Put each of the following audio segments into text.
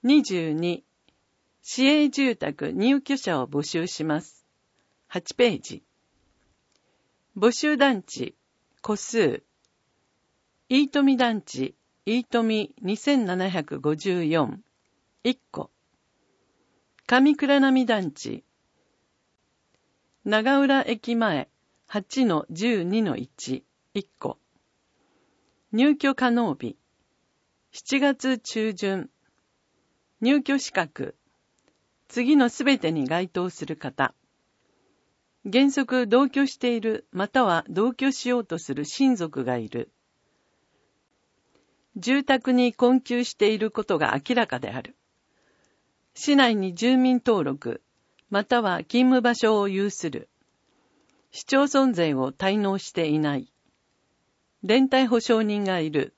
22、市営住宅入居者を募集します。8ページ。募集団地、戸数。飯富団地、飯富2754、1個。上倉波団地、長浦駅前 8-12-1、1個。入居可能日、7月中旬。入居資格、次のすべてに該当する方。原則同居しているまたは同居しようとする親族がいる。住宅に困窮していることが明らかである。市内に住民登録、または勤務場所を有する。市町村税を滞納していない。連帯保証人がいる。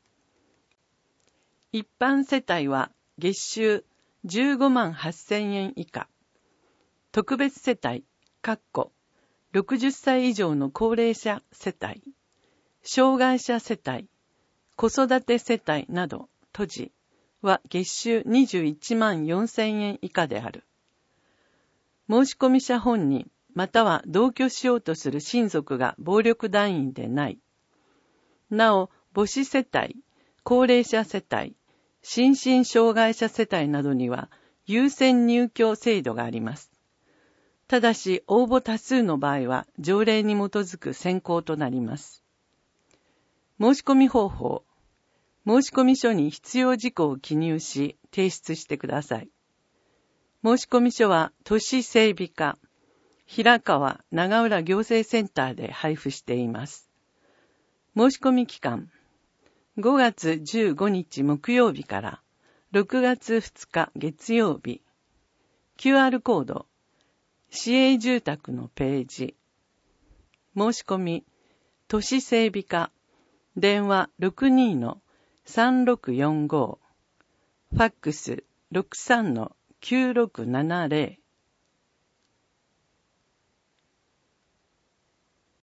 一般世帯は月収15万8000円以下。特別世帯、60歳以上の高齢者世帯、障害者世帯、子育て世帯など、都市は月収21万4000円以下である。申込者本人、または同居しようとする親族が暴力団員でない。なお、母子世帯、高齢者世帯、心身障害者世帯などには優先入居制度があります。ただし、応募多数の場合は条例に基づく選考となります。申込方法。申込書に必要事項を記入し、提出してください。申込書は都市整備課、平川長浦行政センターで配布しています。申込期間、5月15日木曜日から6月2日月曜日。QR コード、市営住宅のページ。申し込み、都市整備課、電話 62-3645、ファックス 63-9670。